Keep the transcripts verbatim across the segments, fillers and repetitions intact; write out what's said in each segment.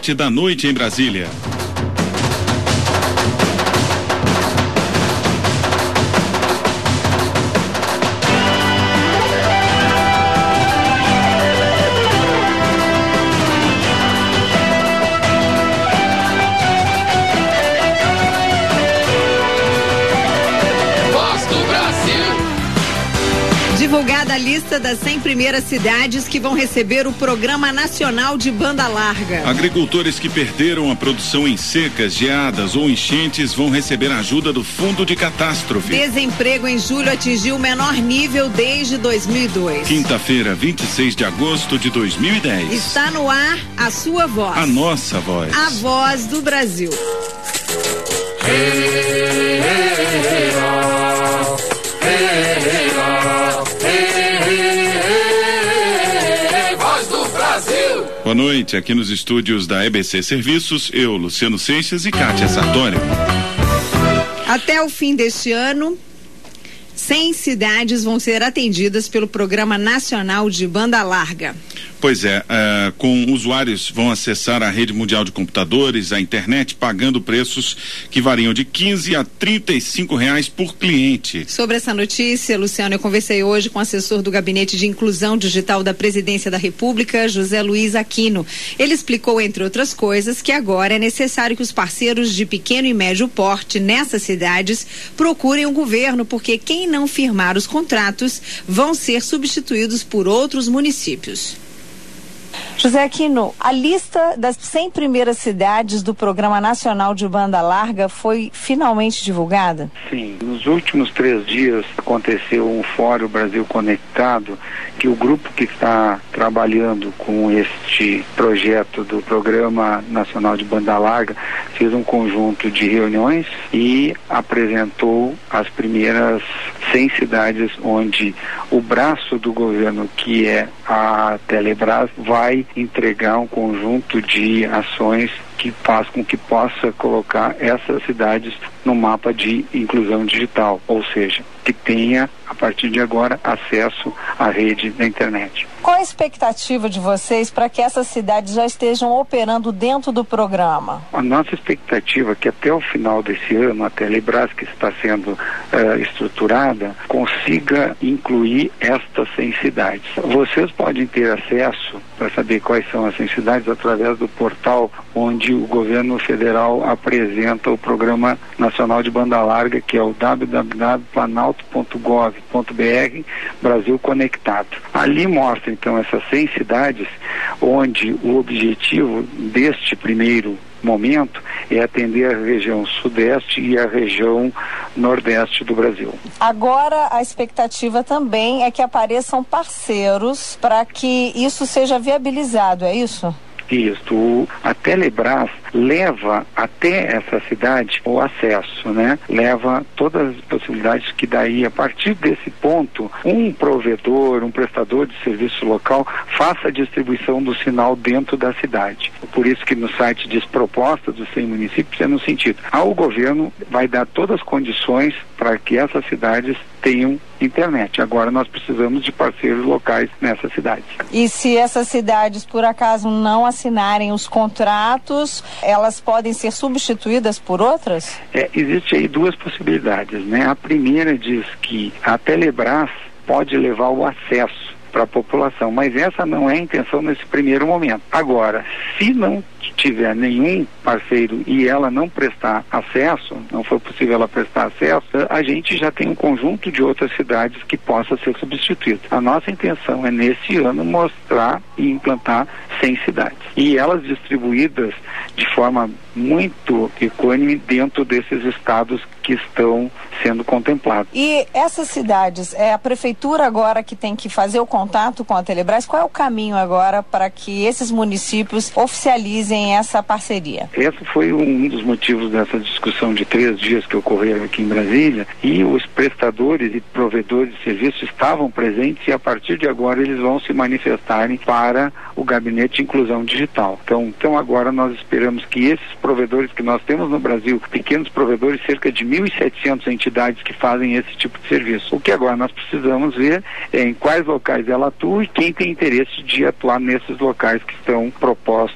sete da noite em Brasília. Divulgada a lista das cem primeiras cidades que vão receber o Programa Nacional de Banda Larga. Agricultores que perderam a produção em secas, geadas ou enchentes vão receber ajuda do Fundo de Catástrofe. Desemprego em julho atingiu o menor nível desde dois mil e dois. Quinta-feira, vinte e seis de agosto de dois mil e dez. Está no ar a sua voz. A nossa voz. A voz do Brasil. Hey, hey, hey, oh. Hey, hey, oh. Boa noite, aqui nos estúdios da E B C Serviços, eu, Luciano Seixas e Kátia Sartori. Até o fim deste ano, cem cidades vão ser atendidas pelo Programa Nacional de Banda Larga. Pois é, uh, com usuários vão acessar a rede mundial de computadores, a internet, pagando preços que variam de quinze a trinta e cinco reais por cliente. Sobre essa notícia, Luciano, eu conversei hoje com o assessor do Gabinete de Inclusão Digital da Presidência da República, José Luiz Aquino. Ele explicou, entre outras coisas, que agora é necessário que os parceiros de pequeno e médio porte nessas cidades procurem o governo, porque quem não firmar os contratos vão ser substituídos por outros municípios. José Aquino, a lista das cem primeiras cidades do Programa Nacional de Banda Larga foi finalmente divulgada? Sim, nos últimos três dias aconteceu um Fórum Brasil Conectado, que o grupo que está trabalhando com este projeto do Programa Nacional de Banda Larga fez um conjunto de reuniões e apresentou as primeiras cem cidades onde o braço do governo, que é a Telebrás, vai entregar um conjunto de ações que faz com que possa colocar essas cidades no mapa de inclusão digital, ou seja, que tenha, a partir de agora, acesso à rede da internet. Qual a expectativa de vocês para que essas cidades já estejam operando dentro do programa? A nossa expectativa é que até o final desse ano, a Telebrás, que está sendo uh, estruturada, consiga incluir estas cem cidades. Vocês podem ter acesso para saber quais são as cem cidades através do portal onde o governo federal apresenta o Programa Nacional de Banda Larga, que é o w w w ponto planalto ponto gov ponto b r Brasil Conectado. Ali mostra então essas cem cidades onde o objetivo deste primeiro momento é atender a região sudeste e a região nordeste do Brasil. Agora a expectativa também é que apareçam parceiros para que isso seja viabilizado, é isso? Isso, a Telebrás leva até essa cidade o acesso, né? Leva todas as possibilidades que daí, a partir desse ponto, um provedor, um prestador de serviço local faça a distribuição do sinal dentro da cidade. Por isso que no site diz proposta dos cem municípios, é no sentido, ao governo vai dar todas as condições para que essas cidades tenham internet. Agora nós precisamos de parceiros locais nessas cidades. E se essas cidades, por acaso, não assinarem os contratos, elas podem ser substituídas por outras? É, existe aí duas possibilidades, né? A primeira diz que a Telebrás pode levar o acesso para a população, mas essa não é a intenção nesse primeiro momento. Agora, se não tiver nenhum parceiro e ela não prestar acesso, não for possível ela prestar acesso, a gente já tem um conjunto de outras cidades que possa ser substituído. A nossa intenção é nesse ano mostrar e implantar cem cidades. E elas distribuídas de forma muito equânime dentro desses estados que estão sendo contemplados. E essas cidades, é a prefeitura agora que tem que fazer o contato com a Telebrás? Qual é o caminho agora para que esses municípios oficializem essa parceria? Esse foi um dos motivos dessa discussão de três dias que ocorreram aqui em Brasília, e os prestadores e provedores de serviços estavam presentes, e a partir de agora eles vão se manifestarem para o Gabinete de Inclusão Digital. Então, então agora nós esperamos que esses provedores que nós temos no Brasil, pequenos provedores, cerca de mil e setecentas entidades que fazem esse tipo de serviço. O que agora nós precisamos ver é em quais locais ela atua e quem tem interesse de atuar nesses locais que estão propostos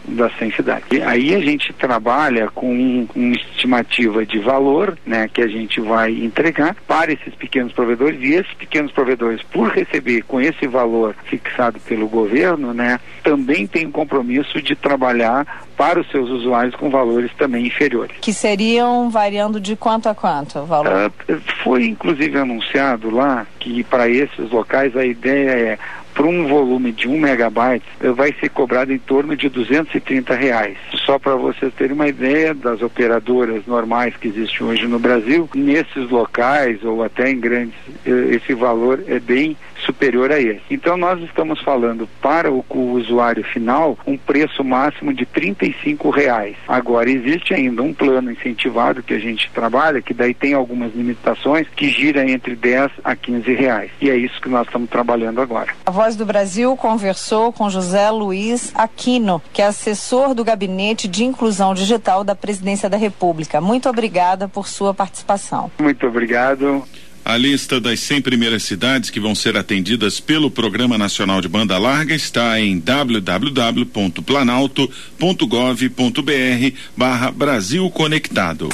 das cem cidades. E aí a gente trabalha com uma estimativa de valor, né, que a gente vai entregar para esses pequenos provedores, e esses pequenos provedores, por receber com esse valor fixado pelo governo, né, também tem um compromisso de trabalhar para os seus usuários com valores também inferiores. Que seriam variando de quanto a quanto o valor? Uh, foi inclusive anunciado lá que para esses locais a ideia é, para um volume de um megabyte, vai ser cobrado em torno de duzentos e trinta reais. Só para vocês terem uma ideia das operadoras normais que existem hoje no Brasil, nesses locais ou até em grandes, esse valor é bem superior a esse. Então nós estamos falando para o, o usuário final um preço máximo de trinta e cinco reais. Agora existe ainda um plano incentivado que a gente trabalha, que daí tem algumas limitações, que gira entre dez a quinze reais. E é isso que nós estamos trabalhando agora. A Voz do Brasil conversou com José Luiz Aquino, que é assessor do Gabinete de Inclusão Digital da Presidência da República. Muito obrigada por sua participação. Muito obrigado. A lista das cem primeiras cidades que vão ser atendidas pelo Programa Nacional de Banda Larga está em w w w ponto planalto ponto gov ponto br barra Brasil Conectado.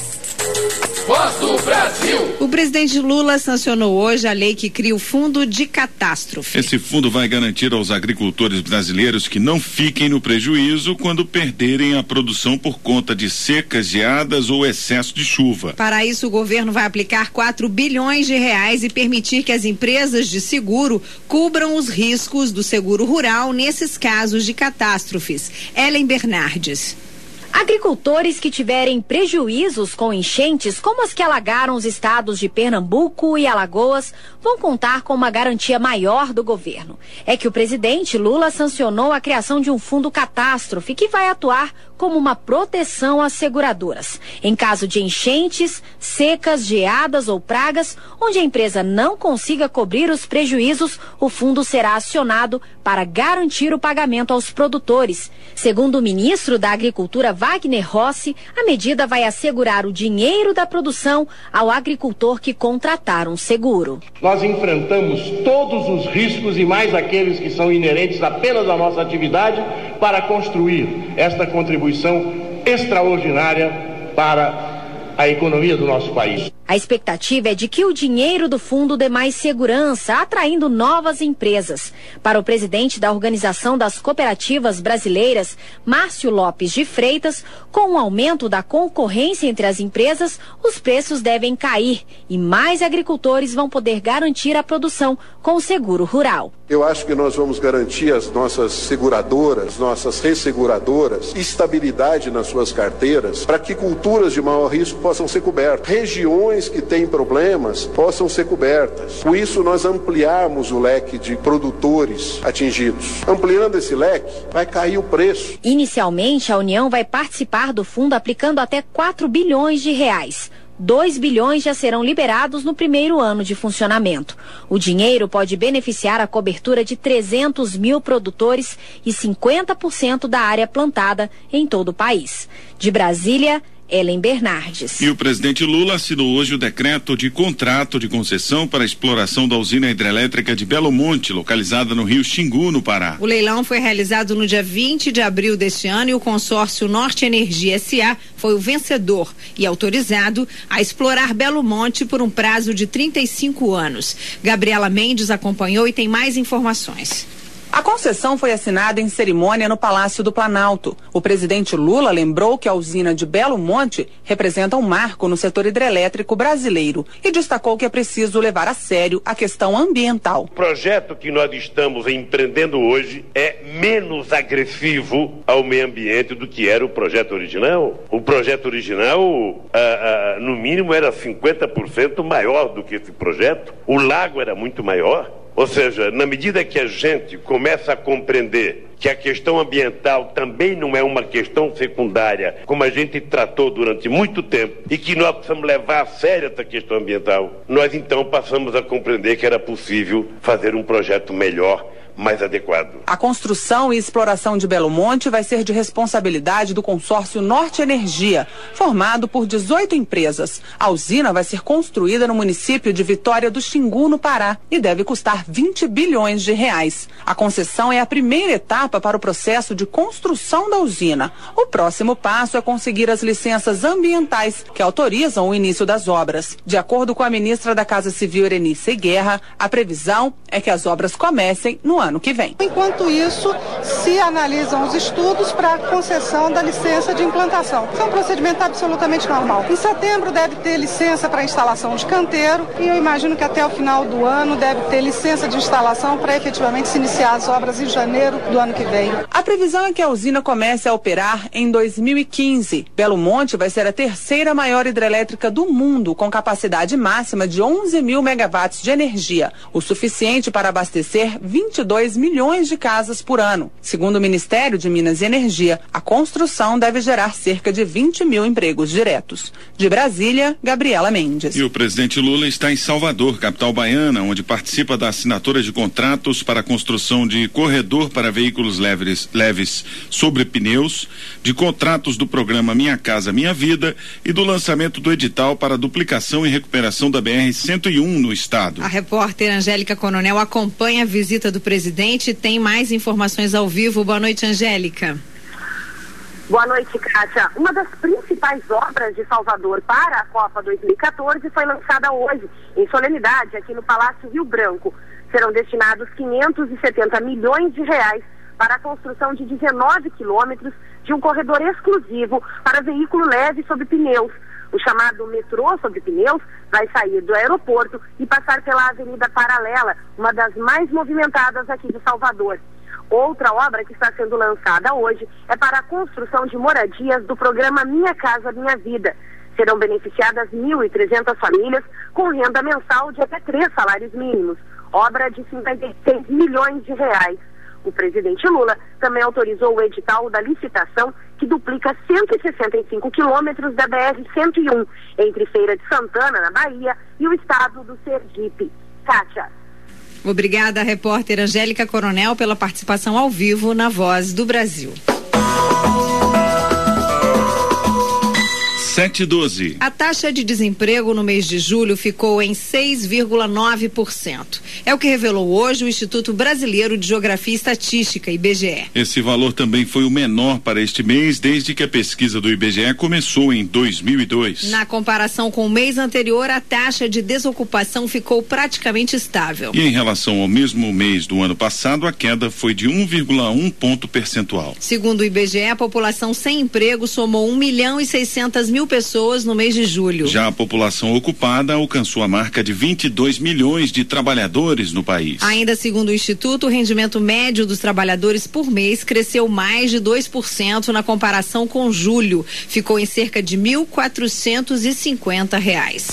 Voz do Brasil. O presidente Lula sancionou hoje a lei que cria o Fundo de Catástrofe. Esse fundo vai garantir aos agricultores brasileiros que não fiquem no prejuízo quando perderem a produção por conta de secas, geadas ou excesso de chuva. Para isso, o governo vai aplicar quatro bilhões de reais e permitir que as empresas de seguro cubram os riscos do seguro rural nesses casos de catástrofes. Ellen Bernardes. Agricultores que tiverem prejuízos com enchentes, como as que alagaram os estados de Pernambuco e Alagoas, vão contar com uma garantia maior do governo. É que o presidente Lula sancionou a criação de um fundo catástrofe que vai atuar como uma proteção às seguradoras. Em caso de enchentes, secas, geadas ou pragas, onde a empresa não consiga cobrir os prejuízos, o fundo será acionado para garantir o pagamento aos produtores. Segundo o ministro da Agricultura, Wagner Rossi, a medida vai assegurar o dinheiro da produção ao agricultor que contratar um seguro. Nós enfrentamos todos os riscos e mais aqueles que são inerentes apenas à nossa atividade para construir esta contribuição extraordinária para a economia do nosso país. A expectativa é de que o dinheiro do fundo dê mais segurança, atraindo novas empresas. Para o presidente da Organização das Cooperativas Brasileiras, Márcio Lopes de Freitas, com o aumento da concorrência entre as empresas, os preços devem cair e mais agricultores vão poder garantir a produção com o seguro rural. Eu acho que nós vamos garantir às nossas seguradoras, nossas resseguradoras, estabilidade nas suas carteiras, para que culturas de maior risco possam ser cobertas. Regiões que têm problemas possam ser cobertas. Com isso, nós ampliarmos o leque de produtores atingidos. Ampliando esse leque, vai cair o preço. Inicialmente, a União vai participar do fundo aplicando até quatro bilhões de reais. dois bilhões já serão liberados no primeiro ano de funcionamento. O dinheiro pode beneficiar a cobertura de trezentos mil produtores e cinquenta por cento da área plantada em todo o país. De Brasília, Ellen Bernardes. E o presidente Lula assinou hoje o decreto de contrato de concessão para a exploração da usina hidrelétrica de Belo Monte, localizada no rio Xingu, no Pará. O leilão foi realizado no dia vinte de abril deste ano e o consórcio Norte Energia S A foi o vencedor e autorizado a explorar Belo Monte por um prazo de trinta e cinco anos. Gabriela Mendes acompanhou e tem mais informações. A concessão foi assinada em cerimônia no Palácio do Planalto. O presidente Lula lembrou que a usina de Belo Monte representa um marco no setor hidrelétrico brasileiro e destacou que é preciso levar a sério a questão ambiental. O projeto que nós estamos empreendendo hoje é menos agressivo ao meio ambiente do que era o projeto original. O projeto original, ah, ah, no mínimo, era cinquenta por cento maior do que esse projeto. O lago era muito maior. Ou seja, na medida que a gente começa a compreender que a questão ambiental também não é uma questão secundária, como a gente tratou durante muito tempo, e que nós precisamos levar a sério essa questão ambiental, nós então passamos a compreender que era possível fazer um projeto melhor mais adequado. A construção e exploração de Belo Monte vai ser de responsabilidade do consórcio Norte Energia, formado por dezoito empresas. A usina vai ser construída no município de Vitória do Xingu, no Pará, e deve custar vinte bilhões de reais. A concessão é a primeira etapa para o processo de construção da usina. O próximo passo é conseguir as licenças ambientais que autorizam o início das obras. De acordo com a ministra da Casa Civil, Erenice Guerra, a previsão é que as obras comecem no ano que vem. Enquanto isso, se analisam os estudos para a concessão da licença de implantação. É um procedimento absolutamente normal. Em setembro deve ter licença para instalação de canteiro e eu imagino que até o final do ano deve ter licença de instalação para efetivamente se iniciar as obras em janeiro do ano que vem. A previsão é que a usina comece a operar em dois mil e quinze. Belo Monte vai ser a terceira maior hidrelétrica do mundo, com capacidade máxima de onze mil megawatts de energia, o suficiente para abastecer vinte e dois milhões de casas por ano. Segundo o Ministério de Minas e Energia, a construção deve gerar cerca de vinte mil empregos diretos. De Brasília, Gabriela Mendes. E o presidente Lula está em Salvador, capital baiana, onde participa da assinatura de contratos para a construção de corredor para veículos leves, leves sobre pneus, de contratos do programa Minha Casa Minha Vida e do lançamento do edital para a duplicação e recuperação da B R cento e um no estado. A repórter Angélica Coronel acompanha a visita do presidente e tem mais informações ao vivo. Boa noite, Angélica. Boa noite, Kátia. Uma das principais obras de Salvador para a Copa dois mil e quatorze foi lançada hoje, em solenidade, aqui no Palácio Rio Branco. Serão destinados quinhentos e setenta milhões de reais para a construção de dezenove quilômetros de um corredor exclusivo para veículo leve sob pneus. O chamado metrô sobre pneus vai sair do aeroporto e passar pela Avenida Paralela, uma das mais movimentadas aqui de Salvador. Outra obra que está sendo lançada hoje é para a construção de moradias do programa Minha Casa Minha Vida. Serão beneficiadas mil e trezentas famílias com renda mensal de até três salários mínimos, obra de cinquenta e seis milhões de reais. O presidente Lula também autorizou o edital da licitação que duplica cento e sessenta e cinco quilômetros da B R cento e um, entre Feira de Santana, na Bahia, e o estado do Sergipe. Kátia. Obrigada, repórter Angélica Coronel, pela participação ao vivo na Voz do Brasil. sete e doze. A taxa de desemprego no mês de julho ficou em seis vírgula nove por cento. É o que revelou hoje o Instituto Brasileiro de Geografia e Estatística, I B G E. Esse valor também foi o menor para este mês desde que a pesquisa do I B G E começou em dois mil e dois. Na comparação com o mês anterior, a taxa de desocupação ficou praticamente estável. E em relação ao mesmo mês do ano passado, a queda foi de um vírgula um ponto percentual. Segundo o I B G E, a população sem emprego somou um milhão e seiscentas mil pessoas no mês de julho. Já a população ocupada alcançou a marca de vinte e dois milhões de trabalhadores no país. Ainda segundo o Instituto, o rendimento médio dos trabalhadores por mês cresceu mais de dois por cento na comparação com julho. Ficou em cerca de mil quatrocentos e cinquenta reais.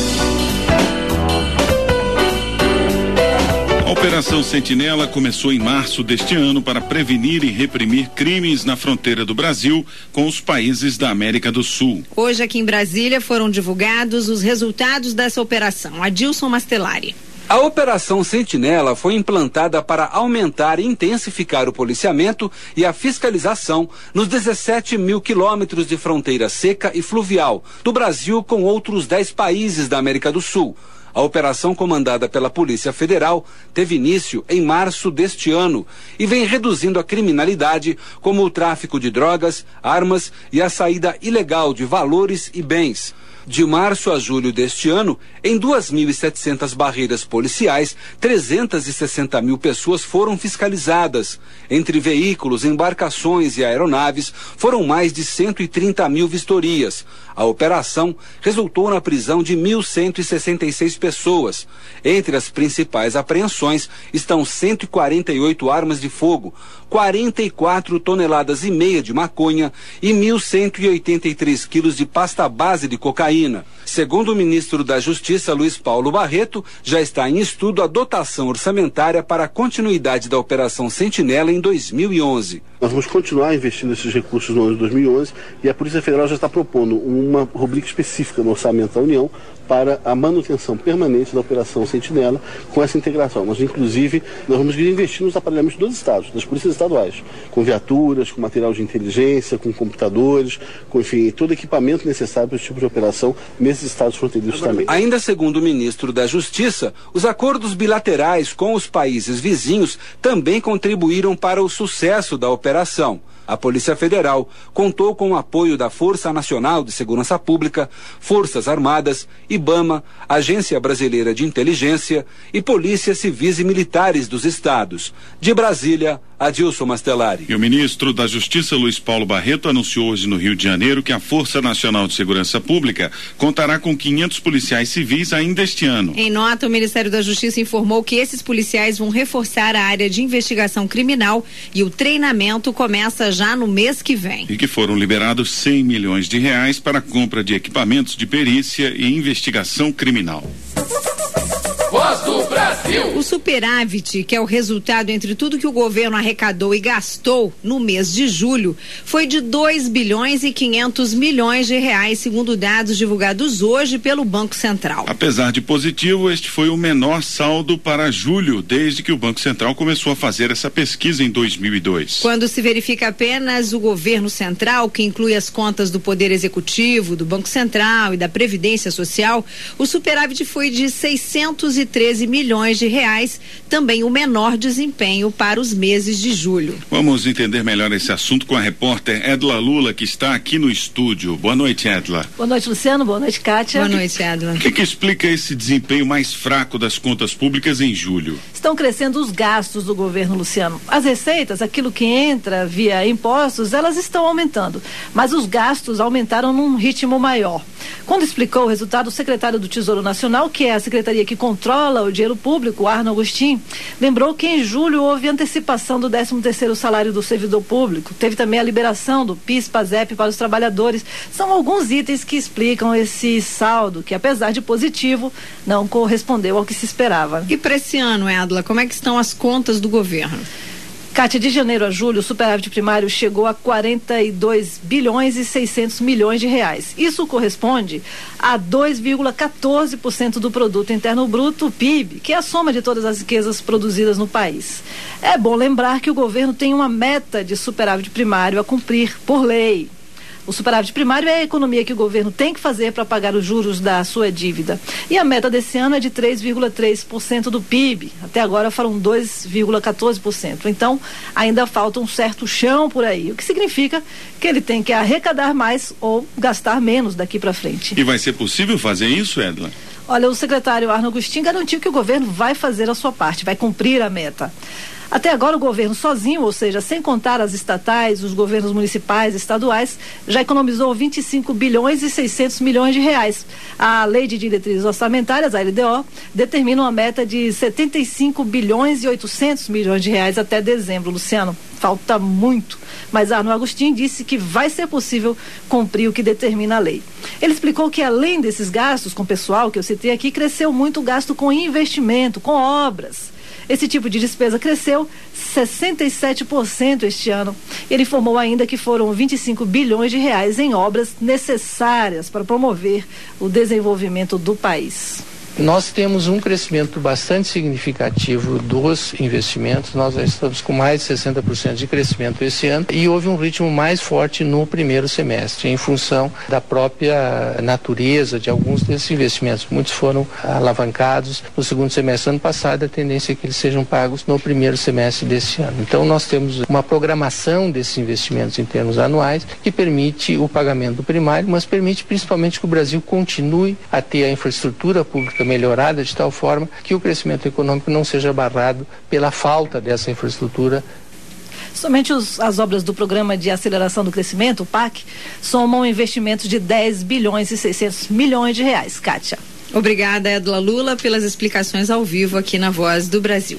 A Operação Sentinela começou em março deste ano para prevenir e reprimir crimes na fronteira do Brasil com os países da América do Sul. Hoje aqui em Brasília foram divulgados os resultados dessa operação. Adilson Mastelari. A Operação Sentinela foi implantada para aumentar e intensificar o policiamento e a fiscalização nos dezessete mil quilômetros de fronteira seca e fluvial do Brasil com outros dez países da América do Sul. A operação, comandada pela Polícia Federal, teve início em março deste ano e vem reduzindo a criminalidade, como o tráfico de drogas, armas e a saída ilegal de valores e bens. De março a julho deste ano, em duas mil e setecentas barreiras policiais, trezentas e sessenta mil pessoas foram fiscalizadas. Entre veículos, embarcações e aeronaves, foram mais de cento e trinta mil vistorias. A operação resultou na prisão de mil cento e sessenta e seis pessoas. Entre as principais apreensões estão cento e quarenta e oito armas de fogo, quarenta e quatro toneladas e meia de maconha e mil cento e oitenta e três quilos de pasta base de cocaína. Segundo o ministro da Justiça, Luiz Paulo Barreto, já está em estudo a dotação orçamentária para a continuidade da Operação Sentinela em dois mil e onze. Nós vamos continuar investindo esses recursos no ano de dois mil e onze e a Polícia Federal já está propondo uma rubrica específica no orçamento da União para a manutenção permanente da Operação Sentinela com essa integração. Nós, inclusive, nós vamos investir nos aparelhamentos dos estados, das polícias estaduais, com viaturas, com material de inteligência, com computadores, com, enfim, todo equipamento necessário para esse tipo de operação nesses estados fronteiriços também. Ainda segundo o ministro da Justiça, os acordos bilaterais com os países vizinhos também contribuíram para o sucesso da operação. A Polícia Federal contou com o apoio da Força Nacional de Segurança Pública, Forças Armadas, IBAMA, Agência Brasileira de Inteligência e Polícias Civis e Militares dos estados. De Brasília, Adilson Mastelari. E o ministro da Justiça, Luiz Paulo Barreto, anunciou hoje no Rio de Janeiro que a Força Nacional de Segurança Pública contará com quinhentos policiais civis ainda este ano. Em nota, o Ministério da Justiça informou que esses policiais vão reforçar a área de investigação criminal e o treinamento começa já no mês que vem. E que foram liberados cem milhões de reais para a compra de equipamentos de perícia e investigação criminal. Voz do Brasil. O superávit, que é o resultado entre tudo que o governo arrecadou e gastou no mês de julho, foi de dois bilhões e quinhentos milhões de reais, segundo dados divulgados hoje pelo Banco Central. Apesar de positivo, este foi o menor saldo para julho, desde que o Banco Central começou a fazer essa pesquisa em dois mil e dois. Quando se verifica apenas o governo central, que inclui as contas do Poder Executivo, do Banco Central e da Previdência Social, o superávit foi de seiscentos e treze milhões de reais, também o menor desempenho para os meses de julho. Vamos entender melhor esse assunto com a repórter Edla Lula, que está aqui no estúdio. Boa noite, Edla. Boa noite, Luciano. Boa noite, Kátia. Boa noite, Edla. O que, que explica esse desempenho mais fraco das contas públicas em julho? Estão crescendo os gastos do governo, Luciano. As receitas, aquilo que entra via impostos, elas estão aumentando, mas os gastos aumentaram num ritmo maior. Quando explicou o resultado, o secretário do Tesouro Nacional, que é a secretaria que controla o dinheiro público, Arno Agostinho, lembrou que em julho houve antecipação do décimo terceiro salário do servidor público, teve também a liberação do PIS, PASEP para os trabalhadores. São alguns itens que explicam esse saldo, que apesar de positivo, não correspondeu ao que se esperava. E para esse ano, Edla, como é que estão as contas do governo? Kátia, de janeiro a julho, o superávit primário chegou a quarenta e dois bilhões e seiscentos milhões de reais. Isso corresponde a dois vírgula quatorze por cento do produto interno bruto, o P I B, que é a soma de todas as riquezas produzidas no país. É bom lembrar que o governo tem uma meta de superávit primário a cumprir por lei. O superávit primário é a economia que o governo tem que fazer para pagar os juros da sua dívida. E a meta desse ano é de três vírgula três por cento do P I B. Até agora foram dois vírgula quatorze por cento. Então, ainda falta um certo chão por aí, o que significa que ele tem que arrecadar mais ou gastar menos daqui para frente. E vai ser possível fazer isso, Edla? Olha, o secretário Arno Agostinho garantiu que o governo vai fazer a sua parte, vai cumprir a meta. Até agora o governo sozinho, ou seja, sem contar as estatais, os governos municipais, estaduais, já economizou vinte e cinco bilhões e seiscentos milhões de reais. A Lei de Diretrizes Orçamentárias, a L D O, determina uma meta de setenta e cinco bilhões e oitocentos milhões de reais até dezembro. Luciano, falta muito, mas Arno Agostinho disse que vai ser possível cumprir o que determina a lei. Ele explicou que além desses gastos com pessoal que eu citei aqui, cresceu muito o gasto com investimento, com obras. Esse tipo de despesa cresceu sessenta e sete por cento este ano. Ele informou ainda que foram vinte e cinco bilhões de reais em obras necessárias para promover o desenvolvimento do país. Nós temos um crescimento bastante significativo dos investimentos, nós já estamos com mais de sessenta por cento de crescimento esse ano e houve um ritmo mais forte no primeiro semestre, em função da própria natureza de alguns desses investimentos. Muitos foram alavancados no segundo semestre do ano passado, a tendência é que eles sejam pagos no primeiro semestre desse ano. Então nós temos uma programação desses investimentos em termos anuais que permite o pagamento do primário, mas permite principalmente que o Brasil continue a ter a infraestrutura pública melhorada de tal forma que o crescimento econômico não seja barrado pela falta dessa infraestrutura. Somente os, as obras do Programa de Aceleração do Crescimento, o P A C, somam investimentos de dez bilhões e seiscentos milhões de reais. Kátia. Obrigada, Edla Lula, pelas explicações ao vivo aqui na Voz do Brasil.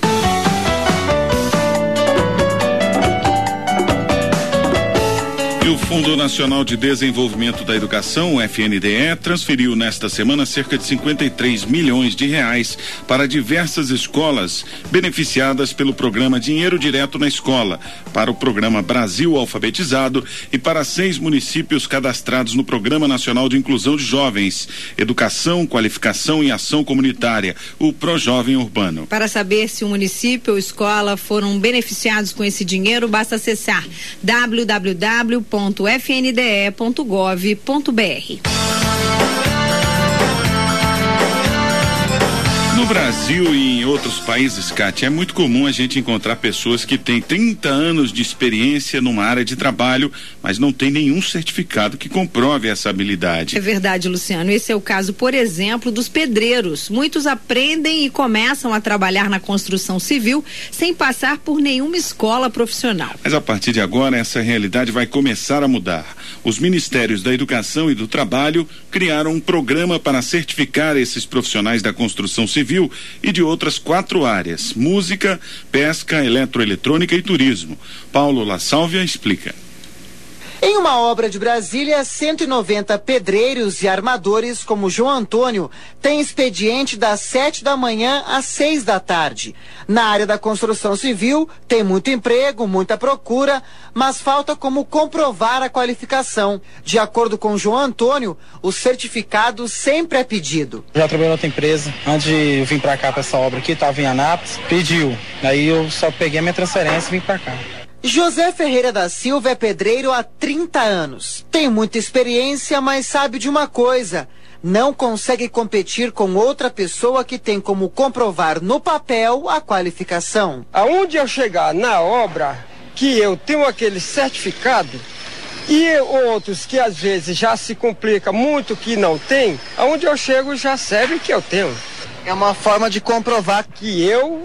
E o Fundo Nacional de Desenvolvimento da Educação, o F N D E, transferiu nesta semana cerca de cinquenta e três milhões de reais para diversas escolas beneficiadas pelo programa Dinheiro Direto na Escola, para o programa Brasil Alfabetizado e para seis municípios cadastrados no Programa Nacional de Inclusão de Jovens, Educação, Qualificação e Ação Comunitária, o ProJovem Urbano. Para saber se o município ou escola foram beneficiados com esse dinheiro, basta acessar w w w ponto f n d e ponto gov ponto b r. No Brasil e em outros países, Kátia, é muito comum a gente encontrar pessoas que têm trinta anos de experiência numa área de trabalho, mas não tem nenhum certificado que comprove essa habilidade. É verdade, Luciano. Esse é o caso, por exemplo, dos pedreiros. Muitos aprendem e começam a trabalhar na construção civil sem passar por nenhuma escola profissional. Mas a partir de agora, essa realidade vai começar a mudar. Os Ministérios da Educação e do Trabalho criaram um programa para certificar esses profissionais da construção civil e de outras quatro áreas: música, pesca, eletroeletrônica e turismo. Paulo La Sálvia explica. Em uma obra de Brasília, cento e noventa pedreiros e armadores, como João Antônio, têm expediente das sete da manhã às seis da tarde. Na área da construção civil, tem muito emprego, muita procura, mas falta como comprovar a qualificação. De acordo com João Antônio, o certificado sempre é pedido. Já trabalhei em outra empresa. Antes de vir para cá, para essa obra aqui, estava em Anápolis, pediu. Aí eu só peguei a minha transferência e vim para cá. José Ferreira da Silva é pedreiro há trinta anos. Tem muita experiência, mas sabe de uma coisa: não consegue competir com outra pessoa que tem como comprovar no papel a qualificação. Aonde eu chegar na obra, que eu tenho aquele certificado, e outros que às vezes já se complica muito que não tem, aonde eu chego já serve que eu tenho. É uma forma de comprovar que eu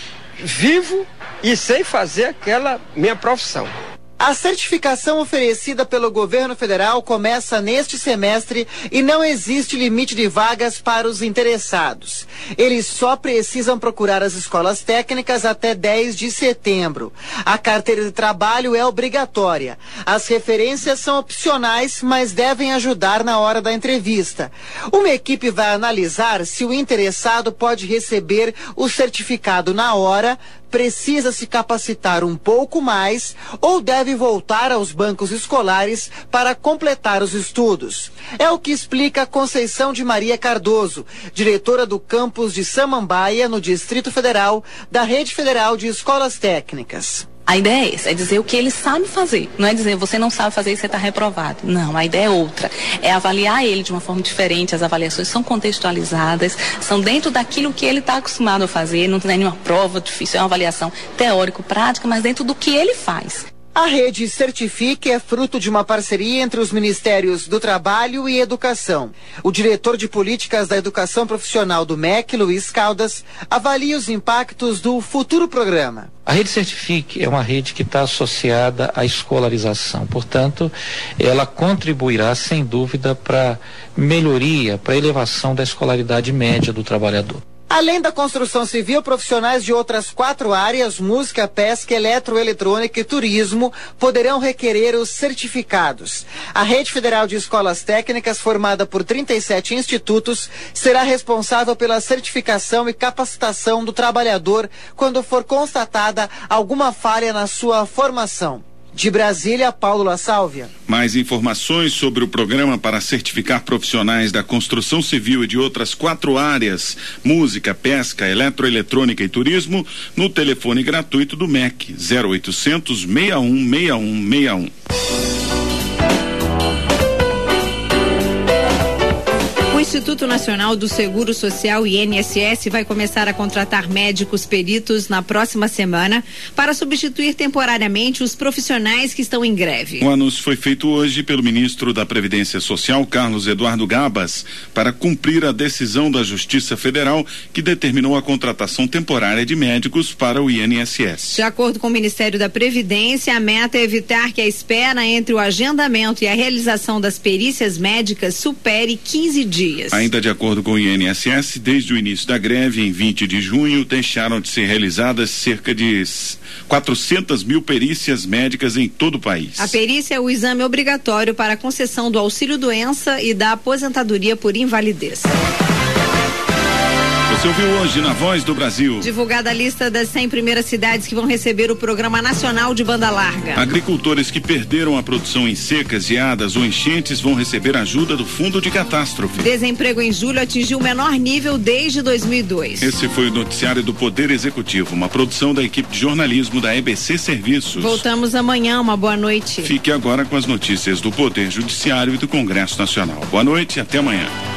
vivo e sei fazer aquela minha profissão. A certificação oferecida pelo governo federal começa neste semestre e não existe limite de vagas para os interessados. Eles só precisam procurar as escolas técnicas até dez de setembro. A carteira de trabalho é obrigatória. As referências são opcionais, mas devem ajudar na hora da entrevista. Uma equipe vai analisar se o interessado pode receber o certificado na hora, precisa se capacitar um pouco mais ou deve voltar aos bancos escolares para completar os estudos. É o que explica Conceição de Maria Cardoso, diretora do campus de Samambaia, no Distrito Federal, da Rede Federal de Escolas Técnicas. A ideia é essa, é dizer o que ele sabe fazer. Não é dizer você não sabe fazer e você está reprovado. Não, a ideia é outra. É avaliar ele de uma forma diferente. As avaliações são contextualizadas, são dentro daquilo que ele está acostumado a fazer. Não tem nenhuma prova difícil, é uma avaliação teórico-prática, mas dentro do que ele faz. A rede Certifique é fruto de uma parceria entre os Ministérios do Trabalho e Educação. O diretor de Políticas da Educação Profissional do M E C, Luiz Caldas, avalia os impactos do futuro programa. A rede Certifique é uma rede que está associada à escolarização, portanto, ela contribuirá sem dúvida para melhoria, para elevação da escolaridade média do trabalhador. Além da construção civil, profissionais de outras quatro áreas, música, pesca, eletroeletrônica e turismo, poderão requerer os certificados. A Rede Federal de Escolas Técnicas, formada por trinta e sete institutos, será responsável pela certificação e capacitação do trabalhador quando for constatada alguma falha na sua formação. De Brasília, Paulo La Sálvia. Mais informações sobre o programa para certificar profissionais da construção civil e de outras quatro áreas, música, pesca, eletroeletrônica e turismo, no telefone gratuito do M E C, zero oitocentos, seis um seis um seis um. O Instituto Nacional do Seguro Social, I N S S, vai começar a contratar médicos peritos na próxima semana para substituir temporariamente os profissionais que estão em greve. O anúncio foi feito hoje pelo ministro da Previdência Social, Carlos Eduardo Gabas, para cumprir a decisão da Justiça Federal que determinou a contratação temporária de médicos para o I N S S. De acordo com o Ministério da Previdência, a meta é evitar que a espera entre o agendamento e a realização das perícias médicas supere quinze dias. dias. Ainda de acordo com o I N S S, desde o início da greve, em vinte de junho, deixaram de ser realizadas cerca de quatrocentas mil perícias médicas em todo o país. A perícia é o exame obrigatório para a concessão do auxílio-doença e da aposentadoria por invalidez. Você ouviu hoje na Voz do Brasil. Divulgada a lista das cem primeiras cidades que vão receber o Programa Nacional de Banda Larga. Agricultores que perderam a produção em secas, geadas ou enchentes vão receber ajuda do Fundo de Catástrofe. Desemprego em julho atingiu o menor nível desde dois mil e dois. Esse foi o noticiário do Poder Executivo, uma produção da equipe de jornalismo da E B C Serviços. Voltamos amanhã, uma boa noite. Fique agora com as notícias do Poder Judiciário e do Congresso Nacional. Boa noite e até amanhã.